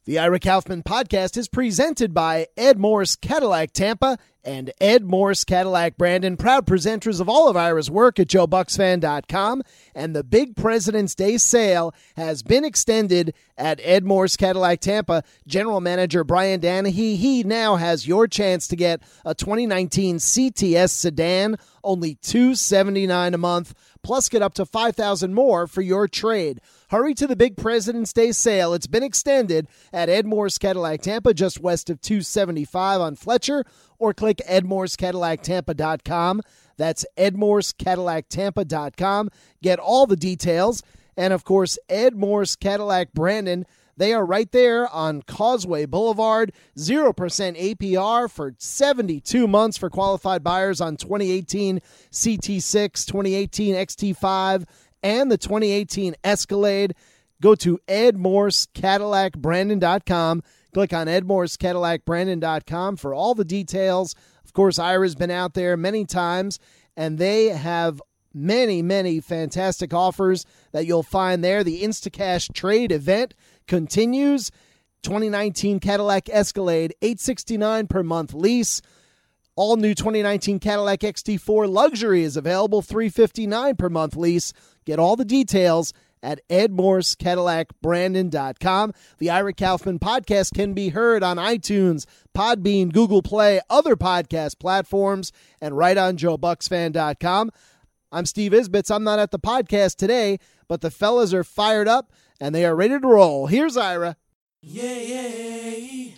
The Ira Kaufman Podcast is presented by Ed Morse Cadillac Tampa and Ed Morse Cadillac Brandon, proud presenters of all of Ira's work at JoeBucksFan.com. And the big President's Day sale has been extended at Ed Morse Cadillac Tampa. General Manager Brian Danahy, he now has your chance to get a 2019 CTS sedan, only $279 a month, plus get up to $5,000 more for your trade. Hurry to the big President's Day sale. It's been extended at Ed Morse Cadillac Tampa, just west of 275 on Fletcher, or click edmorsecadillactampa.com. That's edmorsecadillactampa.com. Get all the details. And, of course, Ed Morse Cadillac Brandon, they are right there on Causeway Boulevard. 0% APR for 72 months for qualified buyers on 2018 CT6, 2018 XT5, and the 2018 Escalade. Go to edmorsecadillacbrandon.com. Click on edmorsecadillacbrandon.com for all the details. Of course, Ira's been out there many times, and they have many, many fantastic offers that you'll find there. The Instacash trade event continues. 2019 Cadillac Escalade, $869 per month lease. All new 2019 Cadillac XT4 Luxury is available, $359 per month lease. Get all the details at edmorsecadillacbrandon.com. The Ira Kaufman Podcast can be heard on iTunes, Podbean, Google Play, other podcast platforms, and right on JoeBucksFan.com. I'm Steve Isbitz. I'm not at the podcast today, but the fellas are fired up, and they are ready to roll. Here's Ira. Yeah.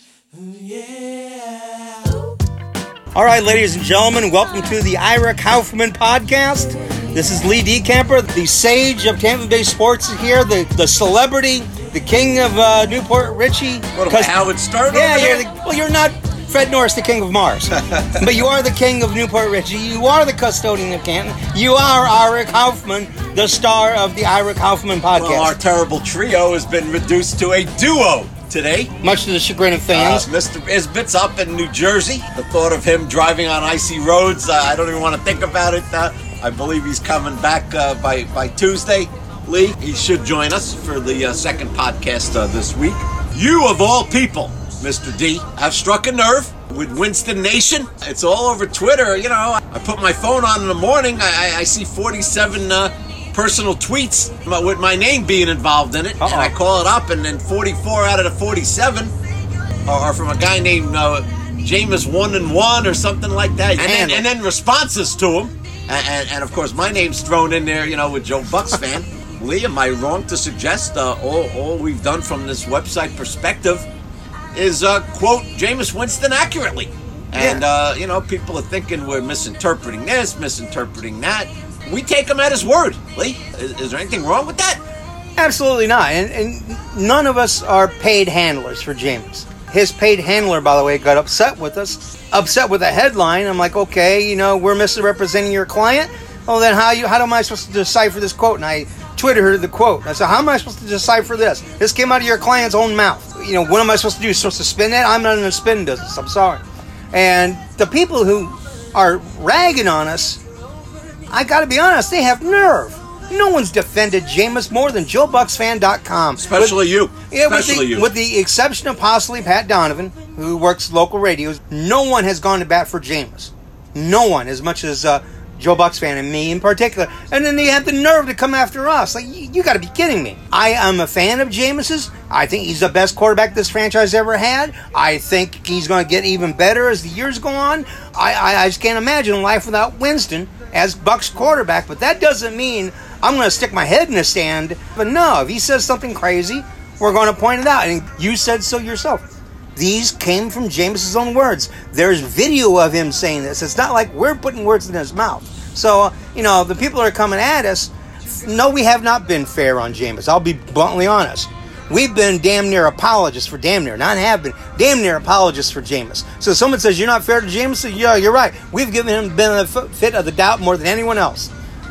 All right, ladies and gentlemen, welcome to the Ira Kaufman Podcast. This is Lee DeCamper, the sage of Tampa Bay sports is here, the celebrity, the king of Newport Richie. What about Howard Stern? Yeah, you're not Fred Norris, the king of Mars, but you are the king of Newport Richie. You are the custodian of Canton. You are Ira Kaufman, the star of the Ira Kaufman Podcast. Well, our terrible trio has been reduced to a duo today. Much to the chagrin of fans. Mr. Isbitz up in New Jersey. The thought of him driving on icy roads, I don't even want to think about it. I believe he's coming back by Tuesday. Lee, he should join us for the second podcast this week. You, of all people, Mr. D, have struck a nerve with Winston Nation. It's all over Twitter. You know, I put my phone on in the morning. I see 47 personal tweets with my name being involved in it. And I call it up, and then 44 out of the 47 are from a guy named Jameis 1-1 or something like that. And then responses to him. And of course, my name's thrown in there, with Joe Bucks fan. Lee, am I wrong to suggest all we've done from this website perspective is quote Jameis Winston accurately? And, people are thinking we're misinterpreting this, misinterpreting that. We take him at his word. Lee, is there anything wrong with that? Absolutely not. And none of us are paid handlers for Jameis. His paid handler, by the way, got upset with us. Upset with the headline. I'm like, okay, we're misrepresenting your client. Oh, then how am I supposed to decipher this quote? And I tweeted her the quote. I said, how am I supposed to decipher this? This came out of your client's own mouth. What am I supposed to do? Supposed to spin that? I'm not in the spin business. I'm sorry. And the people who are ragging on us, I got to be honest, they have nerve. No one's defended Jameis more than JoeBucksFan.com. Especially you. Yeah, with the exception of possibly Pat Donovan, who works local radios, no one has gone to bat for Jameis. No one, as much as Joe Bucks fan and me in particular. And then they have the nerve to come after us. Like, you got to be kidding me. I am a fan of Jameis's. I think he's the best quarterback this franchise ever had. I think he's going to get even better as the years go on. I just can't imagine life without Winston as Bucks quarterback, but that doesn't mean I'm going to stick my head in the sand. But no, if he says something crazy, we're going to point it out. And you said so yourself. These came from Jameis's own words. There's video of him saying this. It's not like we're putting words in his mouth. So, the people that are coming at us, no, we have not been fair on Jameis. I'll be bluntly honest. We've been damn near apologists for damn near apologists for Jameis. So someone says you're not fair to Jameis, yeah, you're right. We've given him the benefit of the doubt more than anyone else.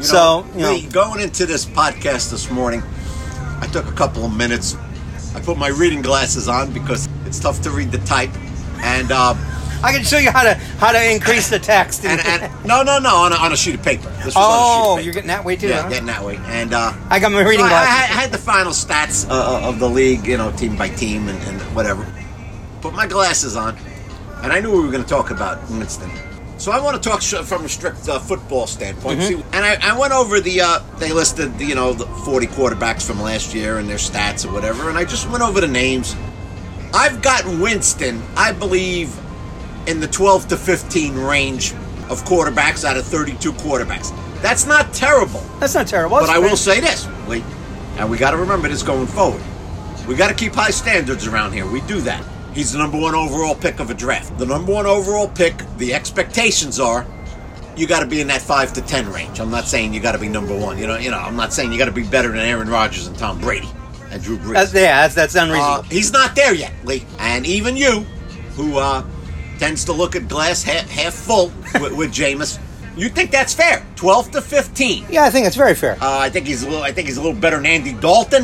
Going into this podcast this morning, I took a couple of minutes. I put my reading glasses on because it's tough to read the type. And I can show you how to increase the text. And no, on a sheet of paper. This was on a sheet of paper. You're getting that way too? Yeah, huh? getting that way. And I got my reading I glasses. had the final stats of the league, team by team and whatever. Put my glasses on, and I knew we were going to talk about Winston. So I want to talk from a strict football standpoint. Mm-hmm. And I went over they listed the 40 quarterbacks from last year and their stats or whatever, and I just went over the names. I've got Winston, I believe, in the 12 to 15 range of quarterbacks out of 32 quarterbacks. That's not terrible. That's not terrible. But I will say this, and we got to remember this going forward. We got to keep high standards around here. We do that. He's the number 1 overall pick of a draft. The number 1 overall pick, the expectations are you got to be in that 5 to 10 range. I'm not saying you got to be number 1. I'm not saying you got to be better than Aaron Rodgers and Tom Brady and Drew Brees. That's unreasonable. He's not there yet, Lee. And even you, who tends to look at glass half full with Jameis, you think that's fair? 12 to 15. Yeah, I think it's very fair. I think he's a little better than Andy Dalton.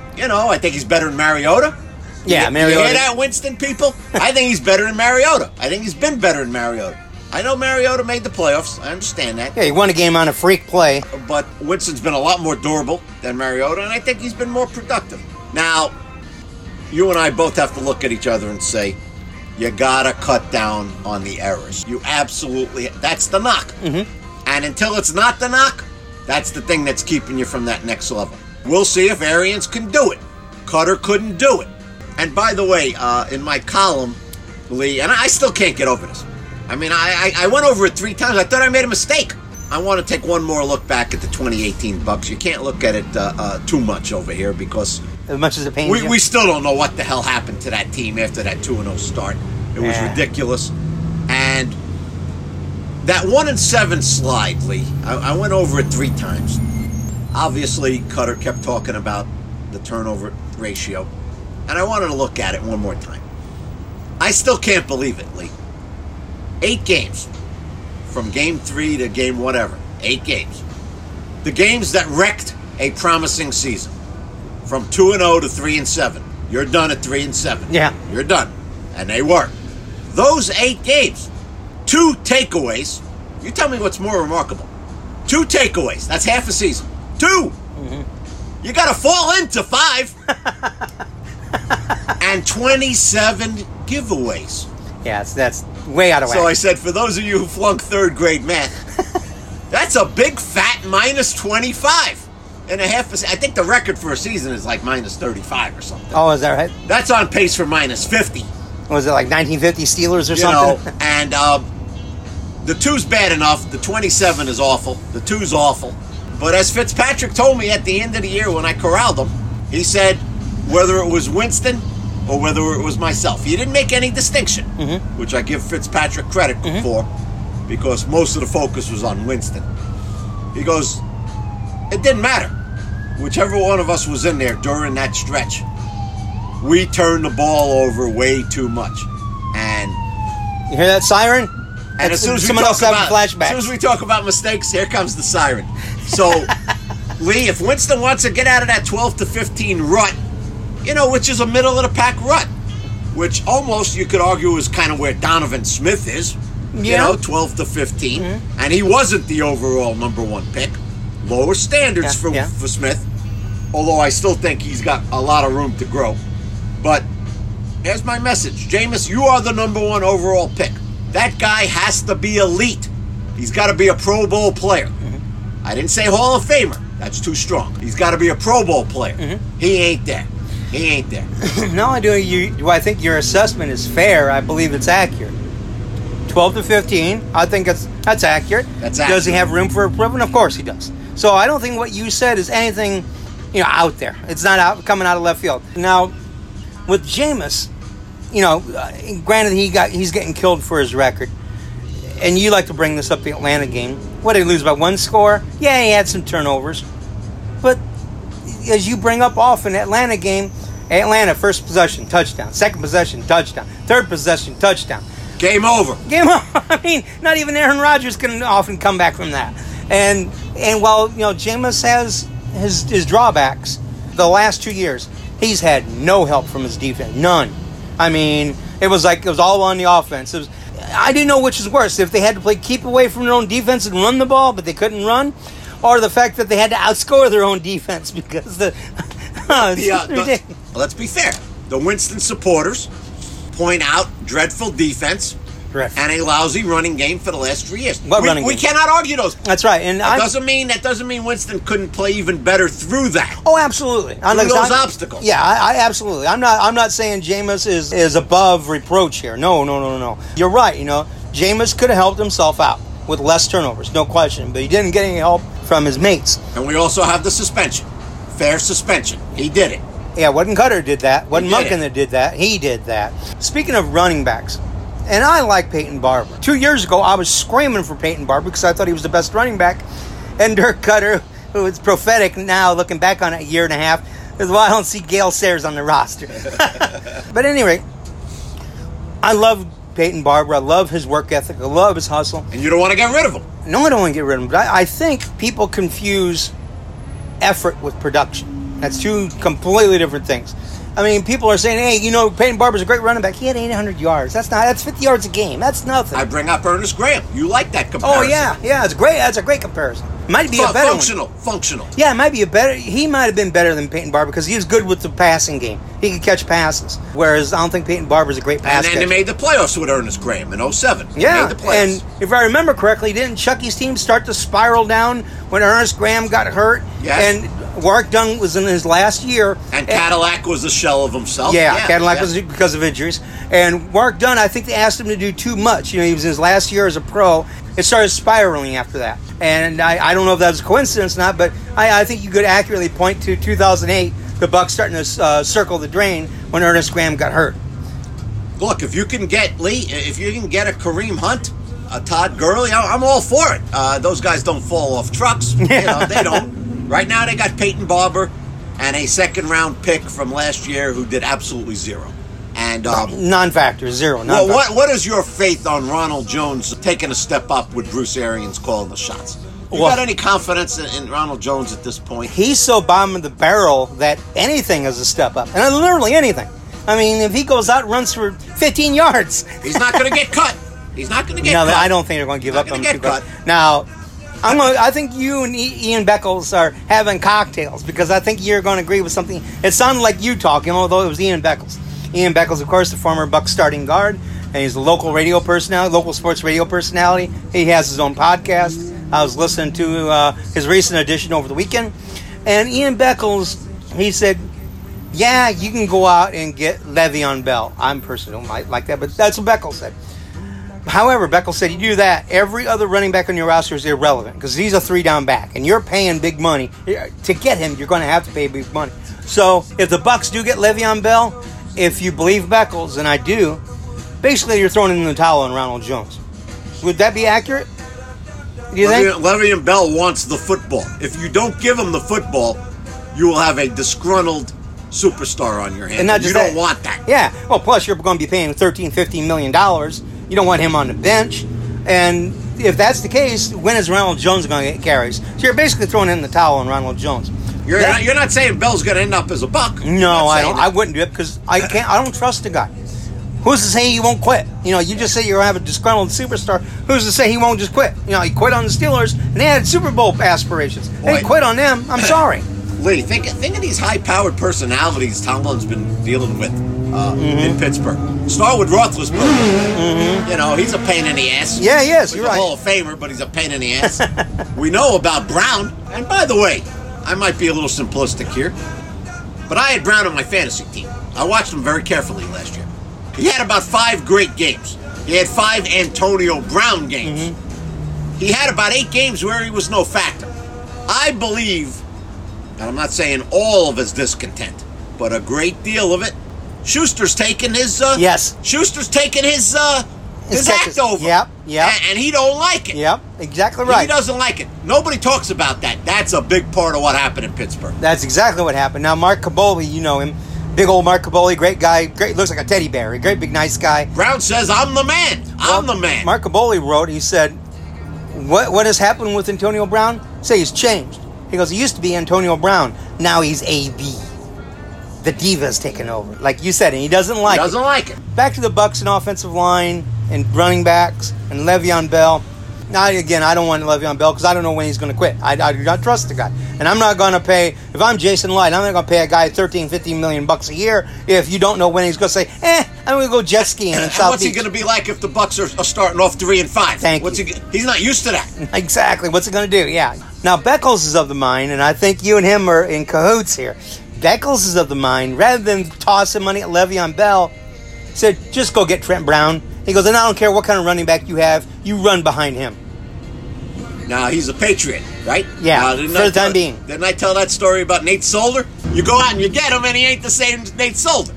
I think he's better than Mariota. Yeah, Mariota. You hear that, Winston, people? I think he's better than Mariota. I think he's been better than Mariota. I know Mariota made the playoffs. I understand that. Yeah, he won a game on a freak play. But Winston's been a lot more durable than Mariota, and I think he's been more productive. Now, you and I both have to look at each other and say, you got to cut down on the errors. You absolutely, that's the knock. Mm-hmm. And until it's not the knock, that's the thing that's keeping you from that next level. We'll see if Arians can do it. Cutter couldn't do it. And by the way, in my column, Lee, and I still can't get over this. I mean, I went over it 3 times. I thought I made a mistake. I want to take one more look back at the 2018 Bucks. You can't look at it too much over here because as much as it pains you. We still don't know what the hell happened to that team after that 2-0 start. It was ridiculous. And that 1-7 slide, Lee, I went over it 3 times. Obviously, Cutter kept talking about the turnover ratio. And I wanted to look at it one more time. I still can't believe it, Lee. 8 games. From game 3 to game whatever. 8 games. The games that wrecked a promising season. From 2-0 to 3-7. You're done at 3-7. Yeah. You're done. And they were. Those 8 games. 2 takeaways. You tell me what's more remarkable. 2 takeaways. That's half a season. 2! Mm-hmm. You got to fall into 5. And 27 giveaways. Yeah, that's way out of whack. So I said, for those of you who flunked 3rd grade math, that's a big fat minus 25 and a half. I think the record for a season is like minus 35 or something. Oh, is that right? That's on pace for minus 50. Was it like 1950 Steelers or something? And the 2's bad enough. The 27 is awful. The 2's awful. But as Fitzpatrick told me at the end of the year when I corralled him, he said, whether it was Winston or whether it was myself. He didn't make any distinction, which I give Fitzpatrick credit for, because most of the focus was on Winston. He goes, it didn't matter. Whichever one of us was in there during that stretch, we turned the ball over way too much. And you hear that siren? And as soon as we talk about mistakes, here comes the siren. So, Lee, if Winston wants to get out of that 12 to 15 rut, which is a middle-of-the-pack rut, which almost you could argue is kind of where Donovan Smith is, 12 to 15, and he wasn't the overall number 1 pick. Lower standards for Smith, although I still think he's got a lot of room to grow. But here's my message. Jameis, you are the number 1 overall pick. That guy has to be elite. He's got to be a Pro Bowl player. I didn't say Hall of Famer. That's too strong. He's got to be a Pro Bowl player. He ain't there. He ain't there. No, I think your assessment is fair. I believe it's accurate. 12 to 15, I think that's accurate. That's accurate. Does he have room for improvement? Of course he does. So I don't think what you said is anything, out there. It's not coming out of left field. Now, with Jameis, granted he's getting killed for his record, and you like to bring this up, the Atlanta game. What, did he lose by 1 score? Yeah, he had some turnovers. But as you bring up often, Atlanta game, first possession, touchdown. Second possession, touchdown. Third possession, touchdown. Game over. Game over. I mean, not even Aaron Rodgers can often come back from that. And while, Jameis has his drawbacks, the last 2 years, he's had no help from his defense. None. I mean, it was all on the offense. I didn't know which was worse. If they had to keep away from their own defense and run the ball, but they couldn't run, or the fact that they had to outscore their own defense because let's be fair. The Winston supporters point out dreadful defense and a lousy running game for the last 3 years. We cannot argue those. That's right. And that doesn't mean Winston couldn't play even better through that. Oh, absolutely. Through those obstacles. Yeah, I absolutely. I'm not saying Jameis is above reproach here. No. You're right. Jameis could have helped himself out with less turnovers, no question. But he didn't get any help from his mates. And we also have the suspension. Fair suspension. He did it. Yeah, wasn't Cutter did that. Wasn't Monken that did that. He did that. Speaking of running backs, and I like Peyton Barber. 2 years ago, I was screaming for Peyton Barber because I thought he was the best running back. And Dirk Cutter, who is prophetic now, looking back on it a year and a half, is why I don't see Gale Sayers on the roster. But anyway, I love Peyton Barber. I love his work ethic. I love his hustle. And you don't want to get rid of him. No, I don't want to get rid of him. But I think people confuse effort with production. That's two completely different things. I mean, people are saying, hey, Peyton Barber's a great running back. He had 800 yards. That's 50 yards a game. That's nothing. I bring up Ernest Graham. You like that comparison. Oh, yeah. It's great. That's a great comparison. Might be a better Functional. Yeah, it might be he might have been better than Peyton Barber because he was good with the passing game. He could catch passes. Whereas I don't think Peyton Barber's a great pass catcher. And they made the playoffs with Ernest Graham in 2007. Yeah, made the playoffs. And if I remember correctly, didn't Chucky's team start to spiral down when Ernest Graham got hurt? Yes. And Warwick Dunn was in his last year. And Cadillac was a shell of himself. Yeah, Cadillac was because of injuries. And Warwick Dunn, I think they asked him to do too much. He was in his last year as a pro. It started spiraling after that. And I don't know if that was a coincidence or not, but I think you could accurately point to 2008, the Bucs starting to circle the drain when Ernest Graham got hurt. Look, if you can get a Kareem Hunt, a Todd Gurley, I'm all for it. Those guys don't fall off trucks. They don't. Right now they got Peyton Barber and a second-round pick from last year who did absolutely zero. And non-factor, zero. Well, what is your faith on Ronald Jones taking a step up with Bruce Arians calling the shots? You got any confidence in Ronald Jones at this point? He's so bottom of the barrel that anything is a step up. And literally anything. I mean, if he goes out and runs for 15 yards. He's not going to get cut. He's not going to get cut. No, I don't think they're going to give up on him. Cut. Now, I think you and Ian Beckles are having cocktails because I think you're going to agree with something. It sounded like you talking, although it was Ian Beckles. Ian Beckles, of course, the former Bucs starting guard, and he's a local sports radio personality. He has his own podcast. I was listening to his recent edition over the weekend. And Ian Beckles, he said, yeah, you can go out and get Le'Veon Bell. I personally don't like that, but that's what Beckles said. However, Beckles said, you do that, every other running back on your roster is irrelevant because he's a 3-down back, and you're paying big money. To get him, you're going to have to pay big money. So if the Bucs do get Le'Veon Bell, if you believe Beckles, and I do, basically you're throwing in the towel on Ronald Jones. Would that be accurate? Do you think? Le'Veon Bell wants the football. If you don't give him the football, you will have a disgruntled superstar on your hands. And you don't want that. Yeah. Well, plus you're going to be paying $13-15 million. You don't want him on the bench. And if that's the case, when is Ronald Jones going to get carries? So you're basically throwing in the towel on Ronald Jones. You're not saying Bell's going to end up as a Buck. No, I don't. I wouldn't do it because I don't trust the guy. Who's to say he won't quit? You just say you're going to have a disgruntled superstar. Who's to say he won't just quit? He quit on the Steelers, and they had Super Bowl aspirations. Boy, he quit on them. I'm sorry. Lee, think of these high-powered personalities Tomlin's been dealing with in Pittsburgh. Start with Roethlisberger. Mm-hmm. He's a pain in the ass. Yeah, he is. You're right. He's a Hall of Famer, but he's a pain in the ass. We know about Brown. And by the way, I might be a little simplistic here, but I had Brown on my fantasy team. I watched him very carefully last year. He had about 5 great games. He had 5 Antonio Brown games. Mm-hmm. He had about 8 games where he was no factor. I believe, and I'm not saying all of his discontent, but a great deal of it, Schuster's taking his Schuster's taking his act over. Yep. And he don't like it. Yep, exactly right. He doesn't like it. Nobody talks about that. That's a big part of what happened in Pittsburgh. That's exactly what happened. Now, Mark Caboli, you know him. Big old Mark Caboli, great guy. Great, looks like a teddy bear. A great big nice guy. Brown says, I'm the man. I'm the man. Mark Caboli wrote, he said, what has happened with Antonio Brown? Say he's changed. He goes, he used to be Antonio Brown. Now he's AB. The diva's taken over. Like you said, and he doesn't like it. He doesn't like it. Back to the Bucs and offensive line and running backs and Le'Veon Bell. Now, again, I don't want Le'Veon Bell because I don't know when he's going to quit. I do not trust the guy. And I'm not going to pay, if I'm Jason Light, I'm not going to pay a guy $13-15 million bucks a year if you don't know when he's going to say, I'm going to go jet skiing in South What's Beach. he going to be like if the Bucks are starting off 3-5? Thank you. He's not used to that. Exactly. What's it going to do? Yeah. Now, Beckles is of the mind, and I think you and him are in cahoots here. Beckles is of the mind, rather than tossing money at Le'Veon Bell, said, just go get Trent Brown. He goes, and I don't care what kind of running back you have, you run behind him. Now, he's a Patriot, right? Yeah, for the time being. Didn't I tell that story about Nate Solder? You go out and you get him, and he ain't the same as Nate Solder.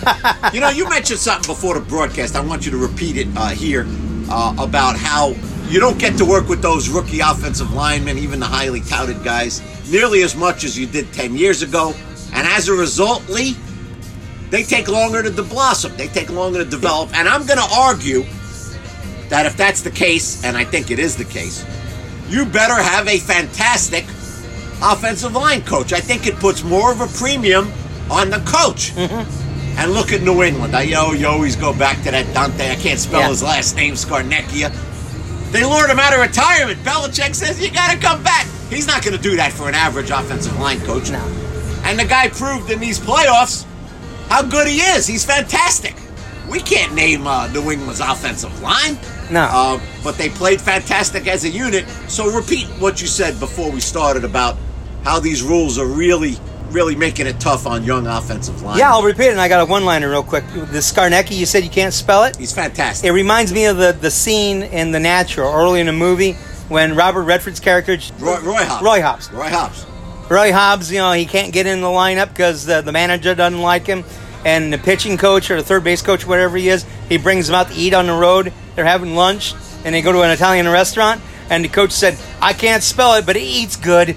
You mentioned something before the broadcast. I want you to repeat it here about how you don't get to work with those rookie offensive linemen, even the highly touted guys, nearly as much as you did 10 years ago. And as a result, Lee, they take longer to blossom. They take longer to develop. And I'm going to argue that if that's the case, and I think it is the case, you better have a fantastic offensive line coach. I think it puts more of a premium on the coach. Mm-hmm. And look at New England. You always go back to that Dante. I can't spell his last name, Scarnecchia. They lured him out of retirement. Belichick says, you got to come back. He's not going to do that for an average offensive line coach. No. And the guy proved in these playoffs how good he is. He's fantastic. We can't name New England's offensive line. No. But they played fantastic as a unit. So repeat what you said before we started about how these rules are really, really making it tough on young offensive line. Yeah, I'll repeat it, and I got a one-liner real quick. The Scarnecchia, you said you can't spell it? He's fantastic. It reminds me of the scene in The Natural, early in the movie, when Robert Redford's character... Roy Hobbs. Roy Hobbs, he can't get in the lineup because the manager doesn't like him. And the pitching coach or the third base coach, whatever he is, he brings him out to eat on the road. They're having lunch, and they go to an Italian restaurant, and the coach said, I can't spell it, but he eats good.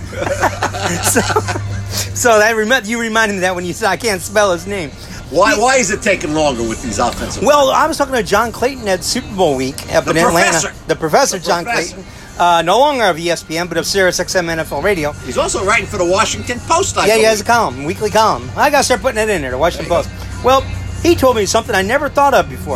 So you reminded me that when you said I can't spell his name. Why is it taking longer with these offensive Well, I was talking to John Clayton at Super Bowl week up in Atlanta. The professor, John Clayton. No longer of ESPN, but of SiriusXM NFL Radio. He's also writing for the Washington Post. He has a column, weekly column. I got to start putting that in there, the Washington Post. Well, he told me something I never thought of before.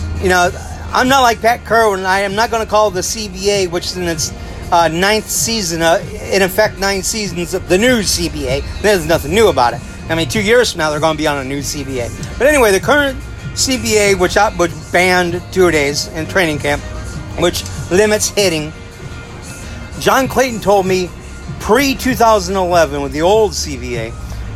I'm not like Pat Kerwin. I am not going to call the CBA, which is in its ninth season, in effect 9 seasons of the new CBA. There's nothing new about it. 2 years from now, they're going to be on a new CBA. But anyway, the current CBA, which banned 2 days in training camp, which limits hitting. John Clayton told me pre-2011 with the old CBA,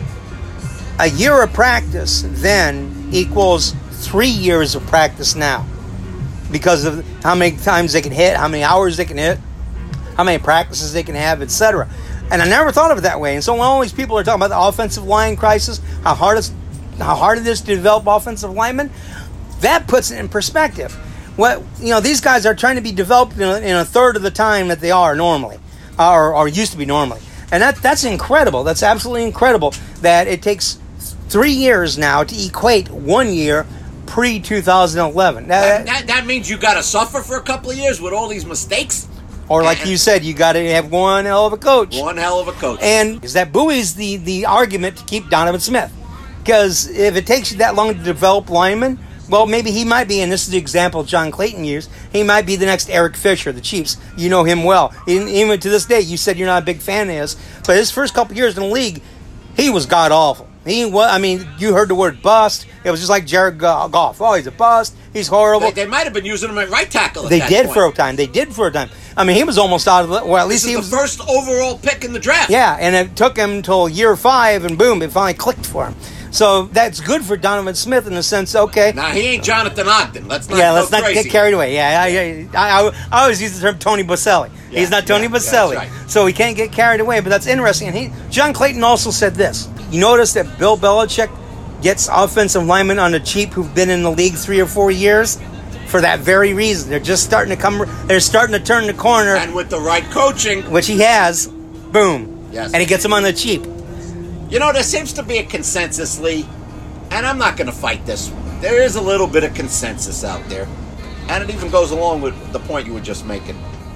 a year of practice then equals 3 years of practice now because of how many times they can hit, how many hours they can hit, how many practices they can have, etc. And I never thought of it that way. And so when all these people are talking about the offensive line crisis, how hard it is to develop offensive linemen, that puts it in perspective. These guys are trying to be developed in a third of the time that they are normally, or used to be normally. And that's incredible. That's absolutely incredible that it takes 3 years now to equate 1 year pre-2011. That means you got to suffer for a couple of years with all these mistakes? Or like you said, you got to have one hell of a coach. One hell of a coach. And that buoys the argument to keep Donovan Smith. Because if it takes you that long to develop linemen, well, maybe he might be, and this is the example John Clayton used, he might be the next Eric Fisher, the Chiefs. You know him well. Even to this day, you said you're not a big fan of his, but his first couple years in the league, he was god-awful. You heard the word bust. It was just like Jared Goff. Oh, he's a bust. He's horrible. They might have been using him at right tackle at They that did point. for a time. They did for a time. He was almost out of the... Well, at least he was the first overall pick in the draft. Yeah, and it took him until year 5, and boom, it finally clicked for him. So that's good for Donovan Smith in the sense, okay. Now, he ain't Jonathan Ogden. Let's not get carried away. Yeah, I always use the term Tony Boselli. Yeah, He's not Tony Boselli. Right. So he can't get carried away, but that's interesting. And John Clayton also said this. You notice that Bill Belichick gets offensive linemen on the cheap who've been in the league 3 or 4 years for that very reason. They're just starting to turn the corner. And with the right coaching. Which he has, boom. Yes. And he gets them on the cheap. There seems to be a consensus, Lee, and I'm not going to fight this. There is a little bit of consensus out there, and it even goes along with the point you were just making.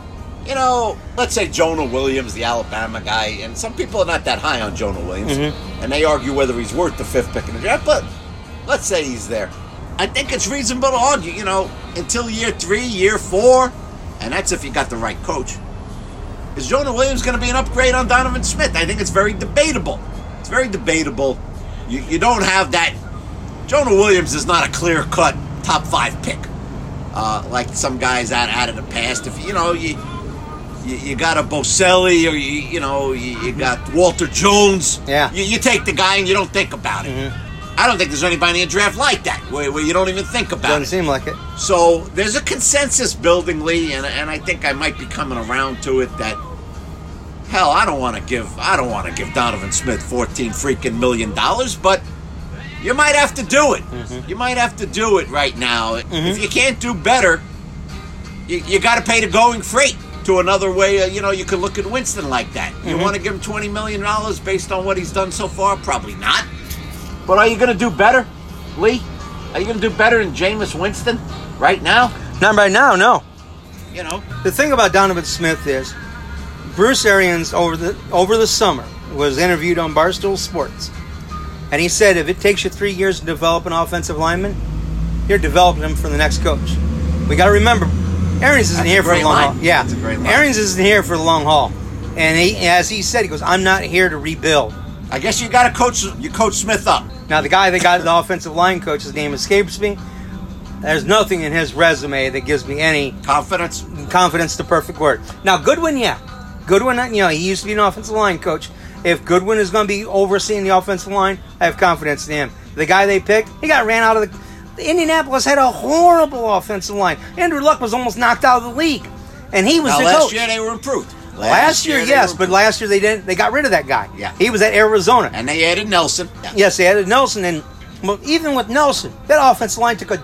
Let's say Jonah Williams, the Alabama guy, and some people are not that high on Jonah Williams, and they argue whether he's worth the 5th pick in the draft, but let's say he's there. I think it's reasonable to argue, until year 3, year 4, and that's if you got the right coach. Is Jonah Williams going to be an upgrade on Donovan Smith? I think it's very debatable. It's very debatable. You don't have that. Jonah Williams is not a clear-cut top 5 pick like some guys out of the past. If you got a Boselli, or you got Walter Jones. Yeah. You take the guy and you don't think about it. Mm-hmm. I don't think there's anybody in the draft like that, where you don't even think about Doesn't it. seem like it. So there's a consensus building, Lee, and I think I might be coming around to it that, hell, I don't want to give Donovan Smith $14 million, but you might have to do it. Mm-hmm. You might have to do it right now. Mm-hmm. If you can't do better, you got to pay the going freight to another way. You could look at Winston like that. Mm-hmm. You want to give him $20 million based on what he's done so far? Probably not. But are you going to do better, Lee? Are you going to do better than Jameis Winston right now? Not right now, no. The thing about Donovan Smith is Bruce Arians over the summer was interviewed on Barstool Sports, and he said if it takes you 3 years to develop an offensive lineman, you're developing him for the next coach. We got to remember, Arians isn't here for the long haul. Yeah, that's a great line. Arians isn't here for the long haul, and as he said, he goes, "I'm not here to rebuild." I guess you got to coach Smith up. Now, the guy that got the offensive line coach, his name escapes me. There's nothing in his resume that gives me any Confidence, the perfect word. Now, Goodwin, yeah. Goodwin, he used to be an offensive line coach. If Goodwin is going to be overseeing the offensive line, I have confidence in him. The guy they picked, he got ran out of the Indianapolis had a horrible offensive line. Andrew Luck was almost knocked out of the league. And he was the coach. Last year they were improved. Last year, yes, but last year they got rid of that guy. Yeah. He was at Arizona. And they added Nelson. Yes, they added Nelson, and even with Nelson, that offensive line took a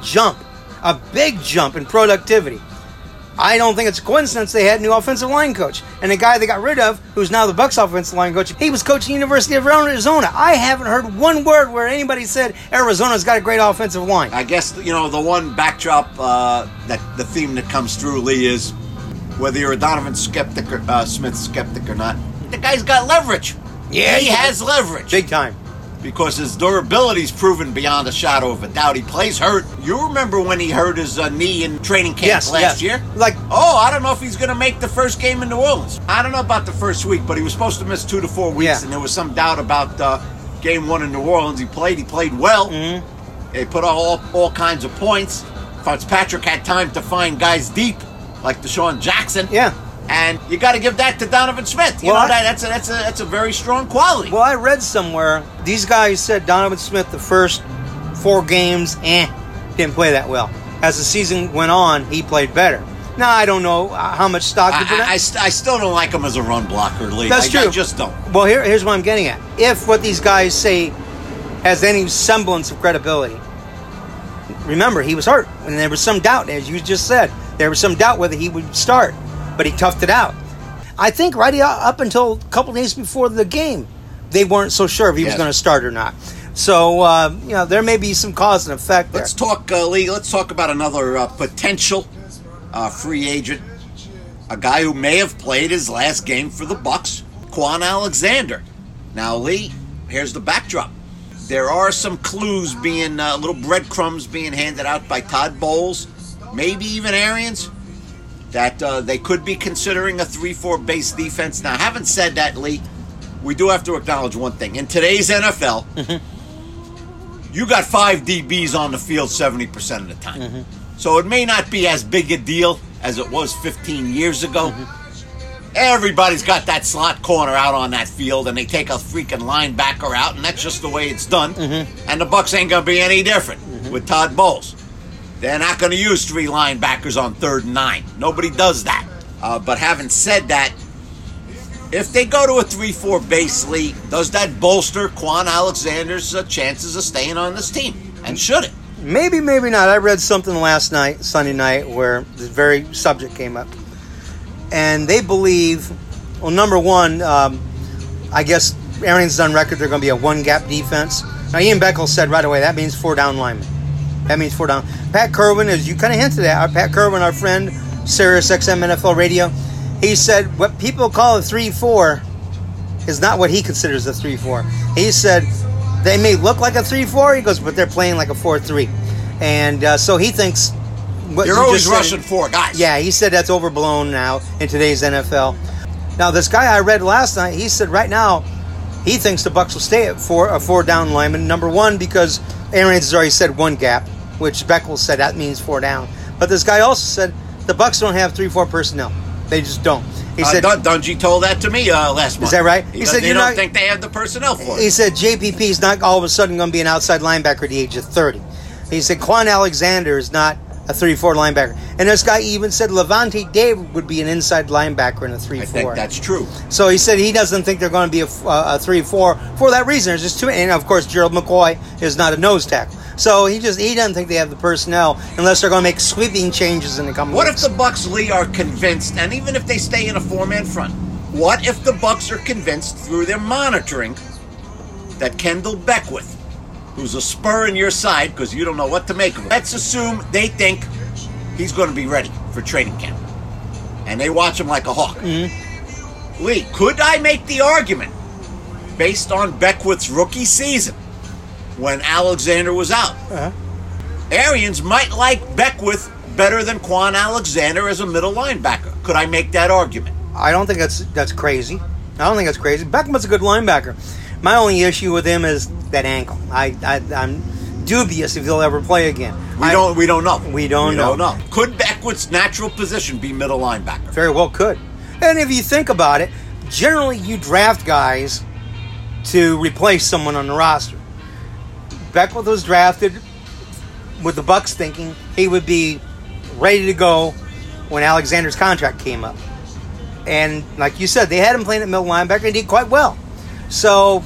big jump in productivity. I don't think it's a coincidence they had a new offensive line coach. And the guy they got rid of, who's now the Bucs offensive line coach, he was coaching the University of Arizona. I haven't heard one word where anybody said Arizona's got a great offensive line. I guess, the one backdrop, that the theme that comes through, Lee, is whether you're a Donovan skeptic or Smith skeptic or not, the guy's got leverage. Yeah, he has leverage. Big time. Because his durability's proven beyond a shadow of a doubt. He plays hurt. You remember when he hurt his knee in training camp last year? I don't know if he's going to make the first game in New Orleans. I don't know about the first week, but he was supposed to miss 2 to 4 weeks, and there was some doubt about game 1 in New Orleans. He played well. Mm-hmm. They put all kinds of points. Fitzpatrick had time to find guys deep, like Deshaun Jackson. Yeah. And you got to give that to Donovan Smith. That's a very strong quality. Well, I read somewhere these guys said Donovan Smith the first 4 games didn't play that well. As the season went on, he played better. Now I don't know how much stock to put in. I still don't like him as a run blocker, Lee. That's true. I just don't. Well, here's what I'm getting at. If what these guys say has any semblance of credibility, remember he was hurt, and there was some doubt, as you just said. There was some doubt whether he would start. But he toughed it out. I think right up until a couple days before the game, they weren't so sure if he was going to start or not. So, there may be some cause and effect there. Let's talk, Lee. Let's talk about another potential free agent. A guy who may have played his last game for the Bucs, Quan Alexander. Now, Lee, here's the backdrop. There are some clues little breadcrumbs being handed out by Todd Bowles, maybe even Arians, that they could be considering a 3-4 base defense. Now, having said that, Lee, we do have to acknowledge one thing. In today's NFL, you got 5 DBs on the field 70% of the time. Mm-hmm. So it may not be as big a deal as it was 15 years ago. Mm-hmm. Everybody's got that slot corner out on that field, and they take a freaking linebacker out, and that's just the way it's done. Mm-hmm. And the Bucs ain't going to be any different with Todd Bowles. They're not going to use 3 linebackers on 3rd and 9. Nobody does that. But having said that, if they go to a 3-4 base league, does that bolster Quan Alexander's chances of staying on this team? And should it? Maybe, maybe not. I read something last night, Sunday night, where this very subject came up. And they believe, well, number one, I guess Arians on record, they're going to be a 1-gap defense. Now, Ian Beckles said right away, that means 4 down linemen. That means 4 down. Pat Kerwin, as you kind of hinted at, Pat Kerwin, our friend, Sirius XM NFL Radio, he said what people call a 3-4 is not what he considers a 3-4. He said they may look like a 3-4, he goes, but they're playing like a 4-3. And so he thinks what You're you always just said. rushing 4 guys. Yeah, he said that's overblown now in today's NFL. Now, this guy I read last night, he said right now he thinks the Bucs will stay at a 4-down lineman. Number one, because Arians has already said 1 gap, which Beckles said that means 4 down. But this guy also said the Bucs don't have 3-4 personnel. They just don't. He said Dungy told that to me last month. Is that right? He said they don't think they have the personnel for it. He said JPP is not all of a sudden going to be an outside linebacker at the age of 30. He said Quan Alexander is not a 3-4 linebacker. And this guy even said Levante David would be an inside linebacker in a 3-4. I think that's true. So he said he doesn't think they're going to be a 3-4 for that reason. There's just too many. And of course, Gerald McCoy is not a nose tackle. So he doesn't think they have the personnel unless they're going to make sweeping changes in the coming What weeks. if the Bucs, Lee, are convinced, and even if they stay in a 4-man front, what if the Bucs are convinced through their monitoring that Kendall Beckwith, who's a spur in your side because you don't know what to make of him, let's assume they think he's going to be ready for training camp, and they watch him like a hawk. Mm-hmm. Lee, could I make the argument, based on Beckwith's rookie season, when Alexander was out, Arians might like Beckwith better than Quan Alexander as a middle linebacker? Could I make that argument? I don't think that's crazy. I don't think that's crazy. Beckman's a good linebacker. My only issue with him is that ankle. I'm dubious if he'll ever play again. We don't know. We don't know. Could Beckwith's natural position be middle linebacker? Very well could. And if you think about it, generally you draft guys to replace someone on the roster. Beckwith was drafted with the Bucs thinking he would be ready to go when Alexander's contract came up. And like you said, they had him playing at middle linebacker and he did quite well. So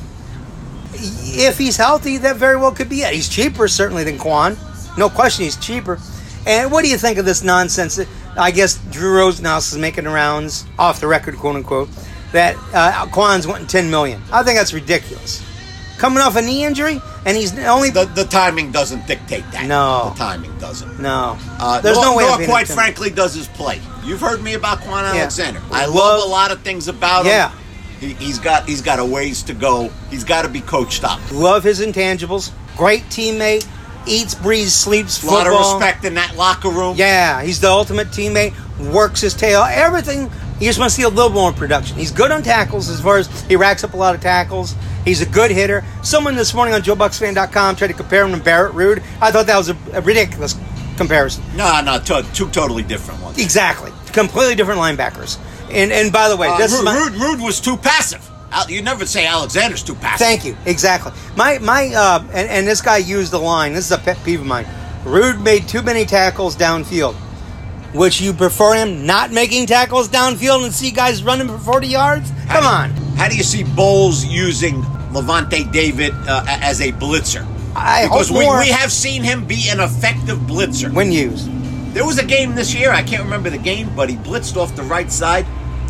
if he's healthy, that very well could be it. He's cheaper certainly than Quan. No question he's cheaper. And what do you think of this nonsense? I guess Drew Rosenhaus is making the rounds, off the record, quote unquote, that Quan's wanting $10 million. I think that's ridiculous. Coming off a knee injury, and he's only... The timing doesn't dictate that. No. The timing doesn't. No. There's no way nor of being quite a frankly, does his play. You've heard me about Quan Alexander. I Love- love a lot of things about him. Yeah. He's got a ways to go. He's got to be coached up. Love his intangibles. Great teammate. Eats, breathes, sleeps A lot football. of respect in that locker room. Yeah, he's the ultimate teammate. Works his tail. Everything. You just want to see a little more production. He's good on tackles as far as he racks up a lot of tackles. He's a good hitter. Someone this morning on JoeBucksFan.com tried to compare him to Barrett Ruud. I thought that was a ridiculous comparison. No, two totally different ones. Exactly. Completely different linebackers. And by the way, Ruud was too passive. You never say Alexander's too passive. Thank you. Exactly. And this guy used the line. This is a pet peeve of mine. Ruud made too many tackles downfield. Would you prefer him not making tackles downfield and see guys running for 40 yards? Come on. How do you see Bowles using Levante David as a blitzer? Because we have seen him be an effective blitzer. When used. There was a game this year, I can't remember the game, but he blitzed off the right side.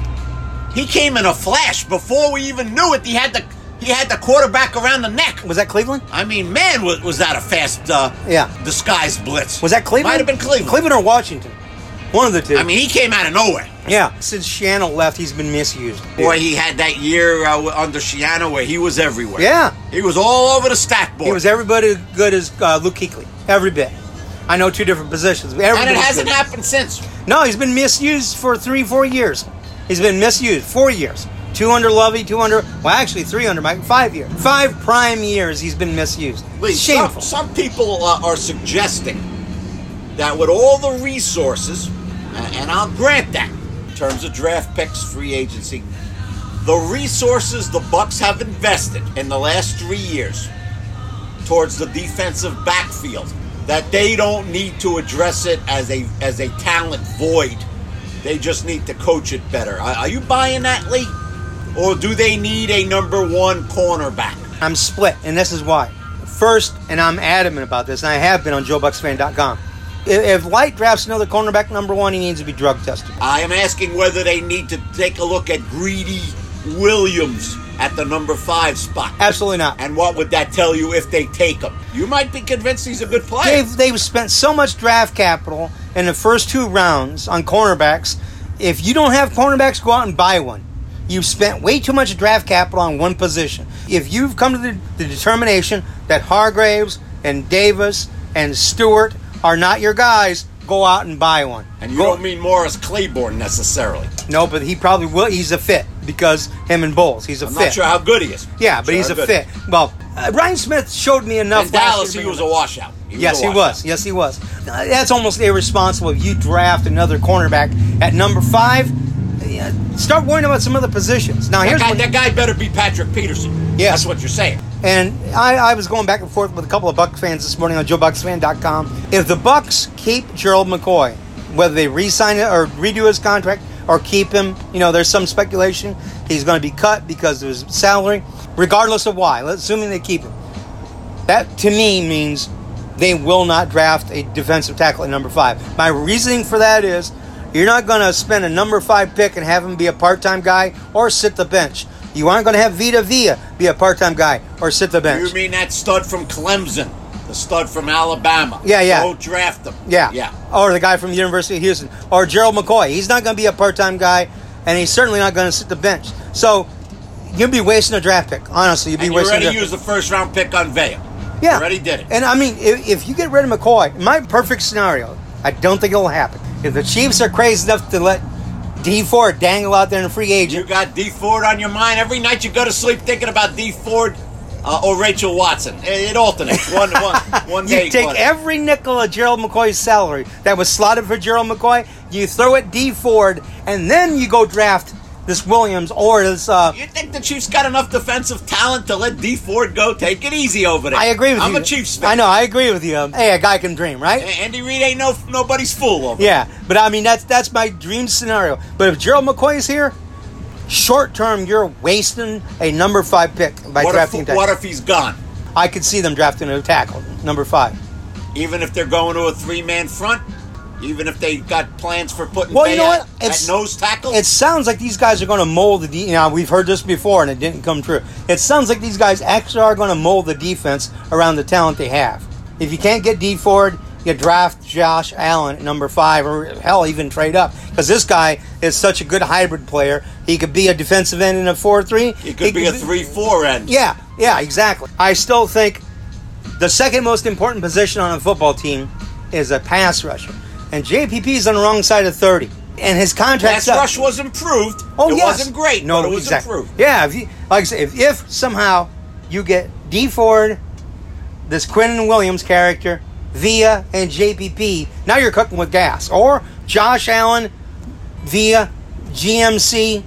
He came in a flash before we even knew it. He had the quarterback around the neck. Was that Cleveland? I mean, man, was that a fast disguised blitz. Was that Cleveland? Might have been Cleveland. Cleveland or Washington. One of the two. I mean, he came out of nowhere. Yeah. Since Shiano left, he's been misused. Boy, he had that year under Shiano where he was everywhere. Yeah. He was all over the stat board. He was everybody as good as Luke Kuechly. Every bit. I know 2 different positions. And it hasn't happened since. No, he's been misused for 3-4 years. He's been misused 4 years. 2 under Lovey, 2 under... Well, actually, 3 under Mike. 5 years. 5 prime years he's been misused. Lee, Shameful. Some people are suggesting that with all the resources, and I'll grant that, in terms of draft picks, free agency, the resources the Bucs have invested in the last 3 years towards the defensive backfield, that they don't need to address it as a talent void. They just need to coach it better. Are you buying that, Lee? Or do they need a number 1 cornerback? I'm split, and this is why. First, and I'm adamant about this, and I have been on JoeBucksFan.com. If Light drafts another cornerback number 1, he needs to be drug tested. I am asking whether they need to take a look at Greedy Williams at the number 5 spot. Absolutely not. And what would that tell you if they take him? You might be convinced he's a good player. They've spent so much draft capital in the first 2 rounds on cornerbacks. If you don't have cornerbacks, go out and buy one. You've spent way too much draft capital on one position. If you've come to the determination that Hargraves and Davis and Stewart are not your guys, go out and buy one. And you don't mean Morris Claiborne necessarily. No, but he probably will. He's a fit because him and Bowles. He's a I'm fit. not sure how good he is. Yeah, but he's a fit. Well, Ryan Smith showed me enough. In Dallas, he was a washout. Yes, he was. Yes, he was. That's almost irresponsible if you draft another cornerback at number 5. Start worrying about some other positions. Now, that guy better be Patrick Peterson. Yes. That's what you're saying. And I was going back and forth with a couple of Bucs fans this morning on JoeBucsFan.com. If the Bucs keep Gerald McCoy, whether they re-sign it or redo his contract or keep him, there's some speculation he's going to be cut because of his salary, regardless of why. Assuming they keep him. That, to me, means they will not draft a defensive tackle at number 5. My reasoning for that is you're not going to spend a number 5 pick and have him be a part-time guy or sit the bench. You aren't going to have Vita Vea be a part-time guy or sit the bench. You mean that stud from Clemson, the stud from Alabama? Yeah. Don't draft him. Yeah. Or the guy from the University of Houston. Or Gerald McCoy. He's not going to be a part-time guy, and he's certainly not going to sit the bench. So you'll be wasting a draft pick. Honestly, you'll be wasting a draft pick. You already used the first-round pick on Vea. Yeah. You already did it. And, I mean, if you get rid of McCoy, my perfect scenario, I don't think it'll happen. If the Chiefs are crazy enough to let D Ford dangle out there in a free agent. You got D Ford on your mind every night. You go to sleep thinking about D Ford or Rachel Watson. It alternates one day. You take every nickel of Gerald McCoy's salary that was slotted for Gerald McCoy, you throw it D Ford, and then you go draft this Williams or this. You think the Chiefs got enough defensive talent to let D Ford go? Take it easy over there. I agree with you. I'm a Chiefs fan. I know. I agree with you. Hey, a guy can dream, right? Andy Reid ain't nobody's fool over there. Yeah, but I mean that's my dream scenario. But if Gerald McCoy is here, short term, you're wasting a number 5 pick by drafting a tackle. What if he's gone? I could see them drafting a tackle, number 5. Even if they're going to a 3-man front? Even if they got plans for putting at nose tackle? It sounds like these guys are going to mold the we've heard this before and it didn't come true. It sounds like these guys actually are going to mold the defense around the talent they have. If you can't get D Ford, you draft Josh Allen at number 5 or hell, even trade up. Because this guy is such a good hybrid player. He could be a defensive end in a 4-3. He could be a 3-4 end. Yeah, exactly. I still think the second most important position on a football team is a pass rusher. And JPP is on the wrong side of 30. And his contract... Pass rush was improved. It wasn't great, but it was improved. Yeah, like I say, if somehow you get D Ford, this Quinnen Williams character, Vea, and JPP, now you're cooking with gas. Or Josh Allen, Vea, GMC,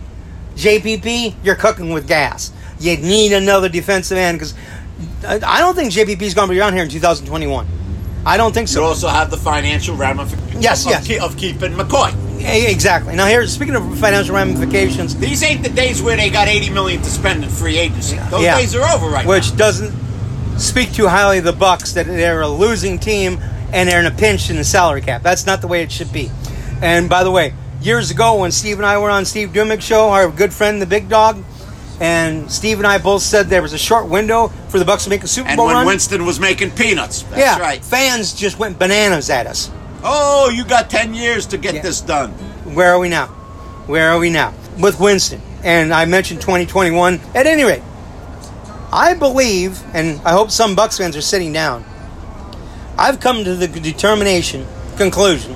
JPP, you're cooking with gas. You need another defensive end because I don't think JPP is going to be around here in 2021. I don't think so. You also have the financial ramifications of keeping McCoy. Exactly. Now, speaking of financial ramifications, these ain't the days where they got $80 million to spend in free agency. Those days are over right now. Which doesn't speak too highly of the Bucs that they're a losing team and they're in a pinch in the salary cap. That's not the way it should be. And by the way, years ago when Steve and I were on Steve Dummick's show, our good friend the Big Dog, and Steve and I both said there was a short window for the Bucs to make a Super Bowl run. And when Winston was making peanuts. That's right. Fans just went bananas at us. Oh, you got 10 years to get this done. Where are we now? With Winston. And I mentioned 2021. At any rate, I believe, and I hope some Bucs fans are sitting down, I've come to the conclusion,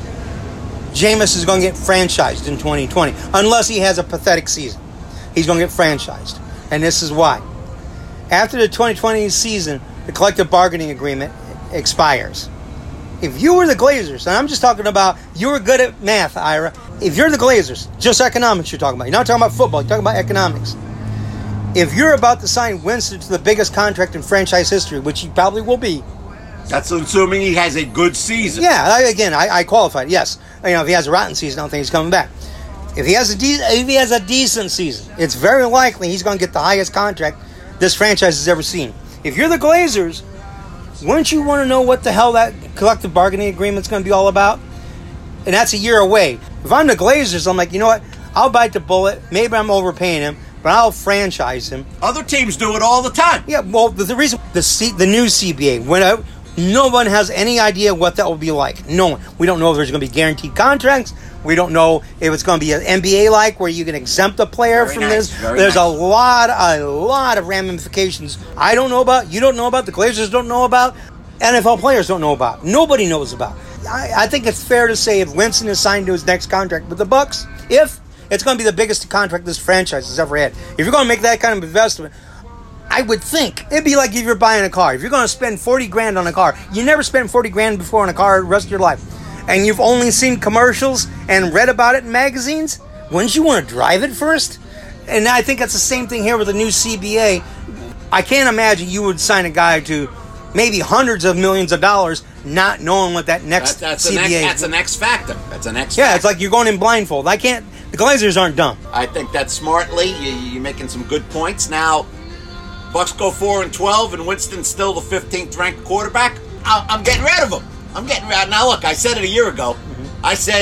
Jameis is going to get franchised in 2020. Unless he has a pathetic season. He's going to get franchised. And this is why. After the 2020 season, the collective bargaining agreement expires. If you were the Glazers, and I'm just talking about, you were good at math, Ira. If you're the Glazers, just economics you're talking about. You're not talking about football. You're talking about economics. If you're about to sign Winston to the biggest contract in franchise history, which he probably will be. That's assuming he has a good season. Yeah, I qualified, yes. If he has a rotten season, I don't think he's coming back. If he has a decent season, it's very likely he's going to get the highest contract this franchise has ever seen. If you're the Glazers, wouldn't you want to know what the hell that collective bargaining agreement's going to be all about? And that's a year away. If I'm the Glazers, I'm like, you know what? I'll bite the bullet. Maybe I'm overpaying him, but I'll franchise him. Other teams do it all the time. Yeah, well, the reason the new CBA went out, no one has any idea what that will be like. No one. We don't know if there's going to be guaranteed contracts. We don't know if it's going to be an NBA-like where you can exempt a player from this. There's a lot of ramifications I don't know about, you don't know about, the Glazers don't know about, NFL players don't know about. Nobody knows about. I think it's fair to say if Winston is signed to his next contract with the Bucks, if it's going to be the biggest contract this franchise has ever had, if you're going to make that kind of investment, I would think it'd be like if you're buying a car. If you're going to spend $40,000 on a car, you never spent $40,000 before on a car the rest of your life, and you've only seen commercials and read about it in magazines, wouldn't you want to drive it first? And I think that's the same thing here with the new CBA. I can't imagine you would sign a guy to maybe hundreds of millions of dollars not knowing what that next CBA is. That's an X factor. That's an X Yeah, factor. it's like you're going in blindfold. The Glazers aren't dumb. I think that's smartly. You're making some good points. Now, Bucks go 4-12, and Winston's still the 15th ranked quarterback. I'm getting rid of him. I'm getting rid. Now, look, I said it a year ago. Mm-hmm. I said,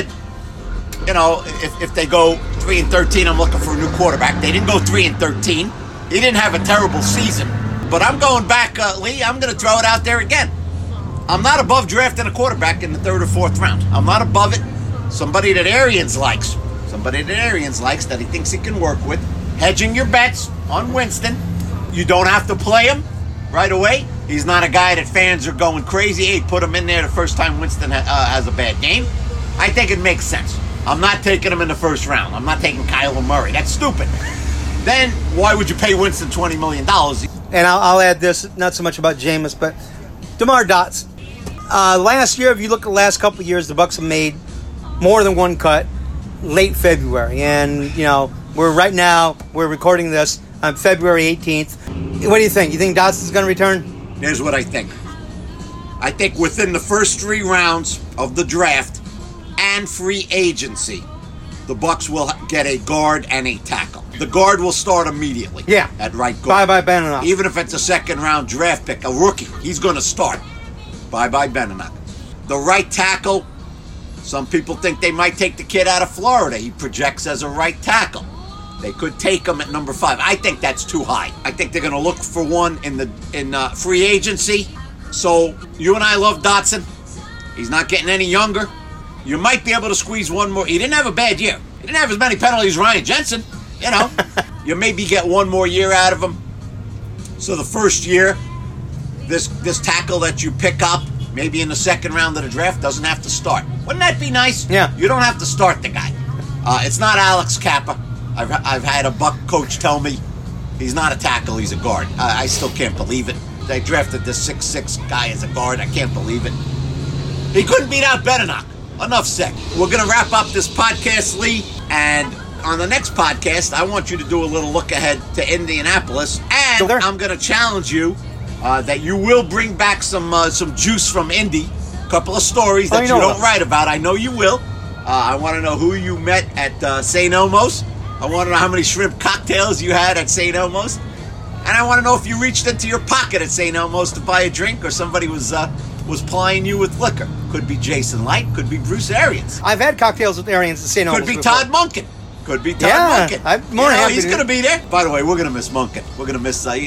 if they go 3-13, I'm looking for a new quarterback. They didn't go 3-13. He didn't have a terrible season. But I'm going back, Lee. I'm going to throw it out there again. I'm not above drafting a quarterback in the 3rd or 4th round. I'm not above it. Somebody that Arians likes. That he thinks he can work with. Hedging your bets on Winston. You don't have to play him right away. He's not a guy that fans are going crazy. Hey, put him in there the first time Winston has a bad game. I think it makes sense. I'm not taking him in the 1st round. I'm not taking Kyler Murray. That's stupid. Then why would you pay Winston $20 million? And I'll add this, not so much about Jameis, but DeMar Dotson. Last year, if you look at the last couple of years, the Bucks have made more than one cut late February. And, we're recording this on February 18th. What do you think? You think Dotson's going to return? Here's what I think. I think within the first 3 rounds of the draft and free agency, the Bucks will get a guard and a tackle. The guard will start immediately. Yeah. At right guard. Bye-bye Beninoff. Even if it's a 2nd-round draft pick, a rookie, he's going to start. Bye-bye Beninoff. The right tackle, some people think they might take the kid out of Florida. He projects as a right tackle. They could take him at number 5. I think that's too high. I think they're going to look for one in free agency. So you and I love Dotson. He's not getting any younger. You might be able to squeeze one more. He didn't have a bad year. He didn't have as many penalties as Ryan Jensen. You maybe get one more year out of him. So the first year, this tackle that you pick up, maybe in the 2nd round of the draft, doesn't have to start. Wouldn't that be nice? Yeah. You don't have to start the guy. It's not Alex Kappa. I've had a Buck coach tell me he's not a tackle, he's a guard. I still can't believe it. They drafted this 6'6" guy as a guard. I can't believe it. He couldn't beat out Beninoff. Enough said. We're going to wrap up this podcast, Lee, and on the next podcast, I want you to do a little look ahead to Indianapolis, and I'm going to challenge you that you will bring back some juice from Indy, a couple of stories that you don't write about. I know you will. I want to know who you met at St. Elmo's. I want to know how many shrimp cocktails you had at St. Elmo's, and I want to know if you reached into your pocket at St. Elmo's to buy a drink, or somebody was plying you with liquor. Could be Jason Light, could be Bruce Arians. I've had cocktails with Arians at St. Elmo's. Could be before. Todd Monken. Could be Todd Monken. I'm more happy. He's going to be there. By the way, we're going to miss Monken. We're going to miss the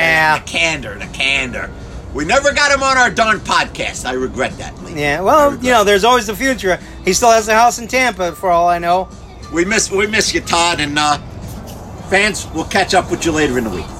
candor. We never got him on our darn podcast. I regret that, Lee. Yeah, well, there's always the future. He still has a house in Tampa, for all I know. We miss you, Todd, and fans, we'll catch up with you later in the week.